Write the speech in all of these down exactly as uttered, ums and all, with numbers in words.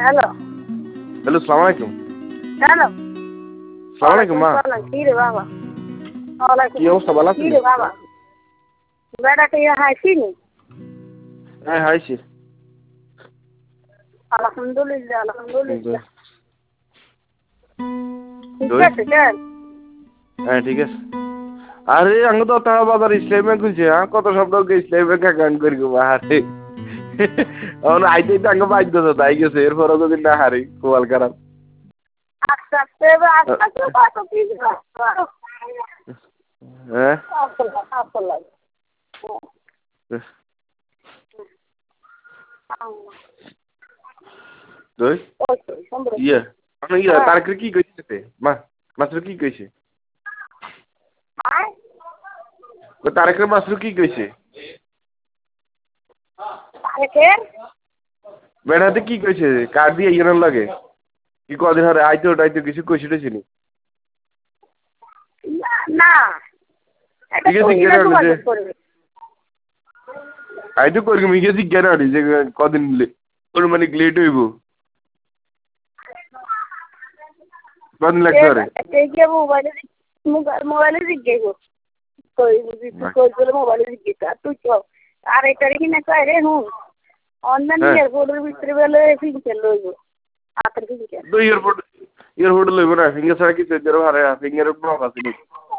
Hello hello সালাম আলাইকুম। Hello সালাম আলাইকুম মা। কি রে বাবা ওয়ালাইকুম কি অবস্থা ভালো কি আছেন? রে বাবা বেড়াতে হাসিনি হ্যাঁ হাইছি। আলহামদুলিল্লাহ আলহামদুলিল্লাহ ঠিক দই আছে কেন হ্যাঁ ঠিক আছে। আরে আঙ্গ তো তারা বাজার ইসলামে খুঁজছে হ্যাঁ কত শব্দ ইসলামে কাকান করি গো আরে এখন আইতে তো আঙ্গ বাধ্য তো তাই গেছে এরপরও যদি না হারি কোয়াল খারাপ। আস্তে আস্তে আস্তে আস্তে কত কি হ্যাঁ আসল লাগে দই ইয়ে মানে ইয়ে তারকে কি কইছে মা মাত্র কি কইছে ও তারকের মাত্র কি কইছে বেড়াতে কি কইছে কার দিয়ে ইয়ের লাগে কি কদিন ধরে আইতো টাইতো কিছু কইছে ছিনি না ঠিক আছে গেরে আইতো করি মিগে জিজ্ঞাসা করি যে কদিন তোর মানে লেট হইব কদিন লাগতে পারে মোবাইলে মোবাইলে জিজ্ঞেস কই কই বলে মোবাইলে জিজ্ঞেস তুই চ আর এটা কি না কই রে হুন অনলাইন এয়ারপোর্টের ভিতরে বেলে ফিঙ্কেল লইব আতর ফিঙ্কেল তো এয়ারপোর্ট এয়ারপোর্ট লইব না ফিঙ্কেল ছাড়া কি তেজের হারে ফিঙ্কের ব্লক আছে নি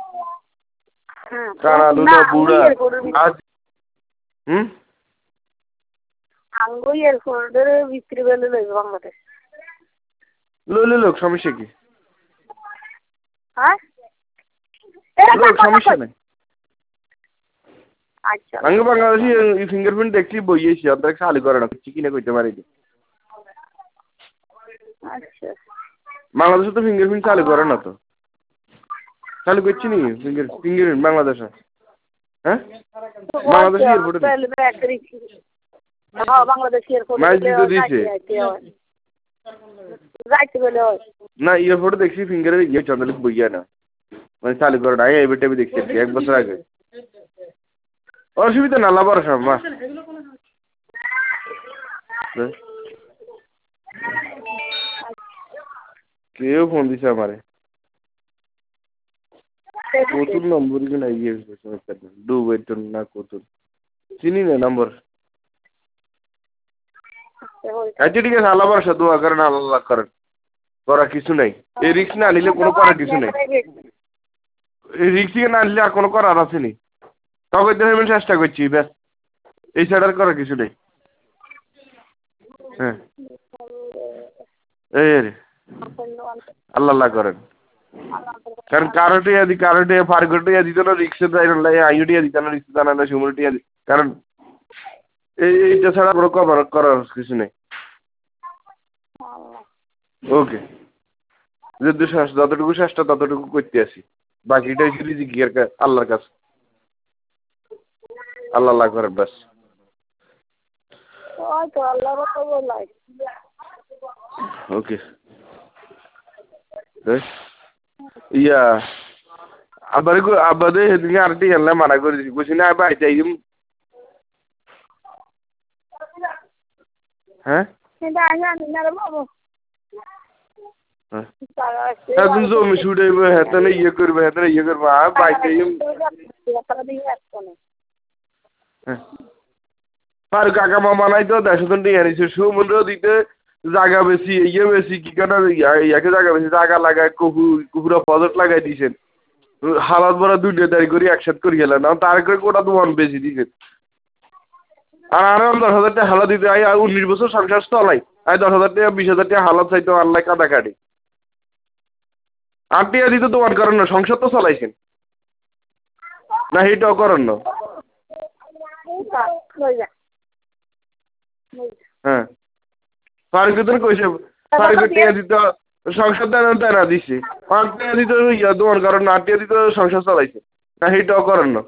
কানা দুটো বুড়া আজ হুম আঙ্গো এয়ারপোর্টের ভিতরে বেলে লইব বাংলাদেশ লইলে লোক সমস্যা কি হ্যাঁ লোক সমস্যা নাই আচ্ছা আঙ্গ বাংলাদেশি ফিঙ্গারপ্রিন্ট দেখছি বইয়েছি অর্ধেক চালু করে না কিছু কিনে কইতে পারি আচ্ছা বাংলাদেশে তো ফিঙ্গারপ্রিন্ট চালু করে না তো চালু করছি নি ফিঙ্গার ফিঙ্গারপ্রিন্ট বাংলাদেশে হ্যাঁ বাংলাদেশি এয়ারপোর্টে হ্যাঁ বাংলাদেশি এয়ারপোর্টে মাইল দিতে দিছে যাইতে বলে না এয়ারপোর্টে দেখছি ফিঙ্গারে ইয়ে চন্দ্রলিক বইয়া না মানে চালু করে না এই বেটে দেখছি এক বছর আগে অসুবিধা না লাভ আর মা কেউ ফোন দিছে আমারে কতুর নম্বর কি না ইয়ে ডুবের জন্য না কতুর চিনি না নম্বর আচ্ছা ঠিক আছে আল্লাহ ভরসা দোয়া করেন আল্লাহ করেন করা কিছু নাই এই রিস্ক না নিলে কোনো করার কিছু নাই এই রিস্ক থেকে না নিলে আর কোনো করার আছে নি তবে আমি চেষ্টা করছি ব্যাস এই ছাড়া আর করার কিছু নেই হ্যাঁ এই রে আল্লাহ আল্লাহ করেন কারণ কারোটিয়া দি কারোটিয়া ফার্গটিয়া দিত না রিক্সা ড্রাইভার আইওটিয়া দিত না রিক্সা জানা না সুমুটিয়া কারণ এই এইটা ছাড়া কোনো কভার করার কিছু নেই ওকে যদি যতটুকু চেষ্টা ততটুকু করতে আসি বাকিটা হচ্ছে জিজ্ঞের আল্লাহর কাছে আল্লাহ আল্লাহ করেন ব্যাস ওকে ইয়া আবার আবাদে সেদিকে আরেকটি গেলে মানা করে দিছি বুঝি না আবার আইতে আইম হ্যাঁ এখন জমি ছুটাইব হেতনে ইয়ে করবে হেতনে ইয়ে করবে আর বাইতে আর কাকা মামা নাই তো দেড়শো জন টিয়া নিছে সুমন্দ্র দিতে জায়গা বেশি ইয়ে বেশি কি কেন ইয়াকে জায়গা বেশি জায়গা লাগায় কুকুর কুকুরা পজট লাগাই দিয়েছেন হালাত ভরা দুইটা দাঁড়ি করে একসাথে করে গেলেন না তার করে কোটা দোকান বেশি দিয়েছেন আর আরো দশ হাজার টাকা হালা দিতে আই উনিশ বছর সংসার চলাই আই দশ হাজার টাকা বিশ হাজার টাকা হালাত চাইতো আল্লাহ কাটা কাটি আট টাকা দিতে দোকান করেন না সংসার তো চলাইছেন না সেইটাও করেন না হ্যাঁ ফারুকের কইছে ফারুকের টাকা দিতে সংসার দেয় না দেয় না দিচ্ছে পাঁচ টাকা দিতে ইয়া দোকান করেন না আট টাকা দিতে সংসার চলাইছে না সেইটাও করেন না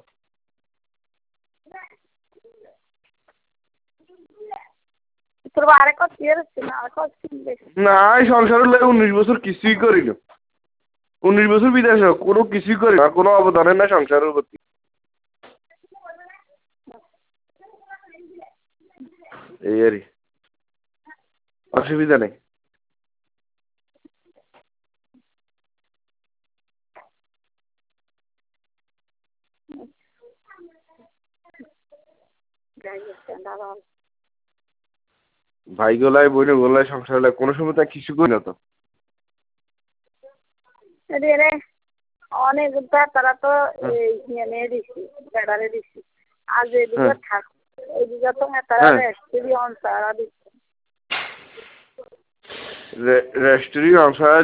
না সংসারের লাগে উনিশ বছর কিছুই করিল উনিশ বছর বিদেশে কোনো কিছুই করি না কোনো অবদানে না সংসারের প্রতি এই আর অসুবিধা নেই ভাই গোলায় বোন গোলায় সংসার হলে কোনো সময় তা কিছু করি না তো রে অনেক তারা তো এই নিয়ে দিচ্ছি বেড়ারে দিচ্ছি আর যেদিকে থাক ওইদিকে তো তারা রেস্টুরি অনসারা দিচ্ছে রেস্টুরি অনসারা